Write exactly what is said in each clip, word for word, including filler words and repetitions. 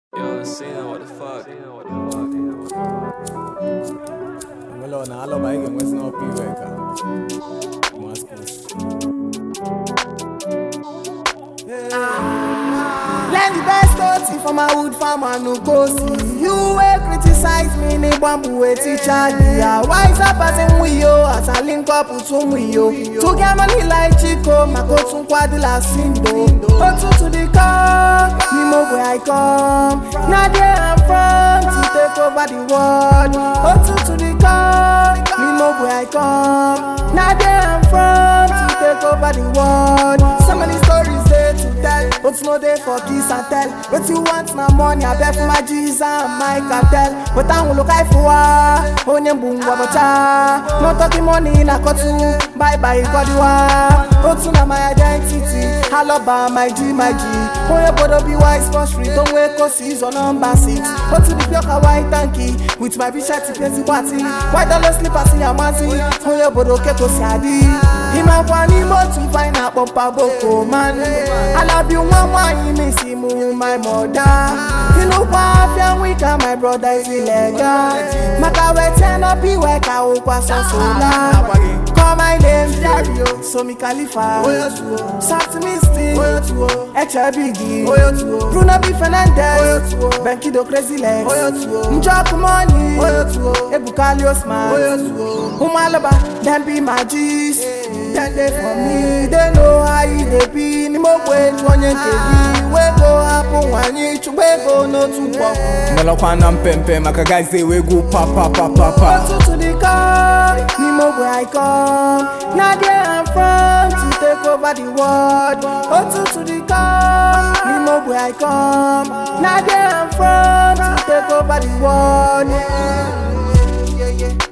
Yo, Cena, what the fuck? I'm alone now. I love buying what's not P worker. Learn the best thoughts from my wood farmer no go see. You will criticize me, ni bamboo a teacher. Yeah, wise up as in we yo, as I link up with some we yo. To get money like Chico, my go to Quadilla Sindo. Go to to the car, me know where I come. Now there I'm from to take over the world. Go to to the car, me know where I come. Now there I'm from to take over the world. So many stories there to tell, but no day for kiss and tell. But you want my money, I bet for my G's and my cartel. But I won't look I for a onye boom wabacha. No talking money in a kotu, bye bye kodiwa. Otu na my identity, hello ba my G my G. Oye bodo be wise for street, don't wake up season number six. Go to the block a white tanky, with my b-shirt to play the party. Why don't you sleep as in your manzi? Oye bodo keto siadi. Hima wani mo to find out papa boko man. I love you mama, you miss him my mother. You know why I'm weak and my brother is illegal. Maka we turn up be work I will pass on solar. Call my name Dario, so me Khalifa. Sat Misty, H I B G, Bruno B Fernandez, Benki do Crazy Legs, Njok Money, Ebukalios man. Umalaba, them be my G's. Then they for me, they know how they be. Ni mo way one yankevi. We go happen when you we go no to walk. Melokwana mpempe, maka guys say we go pa pa pa pa pa. Go to the car, ni mo where I come. Now there I'm from to take over the world. Go to to the car, ni mo where I come. Now there I'm from to take over the world. Yeah, yeah, yeah.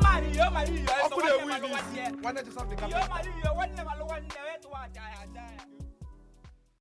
Why not just something?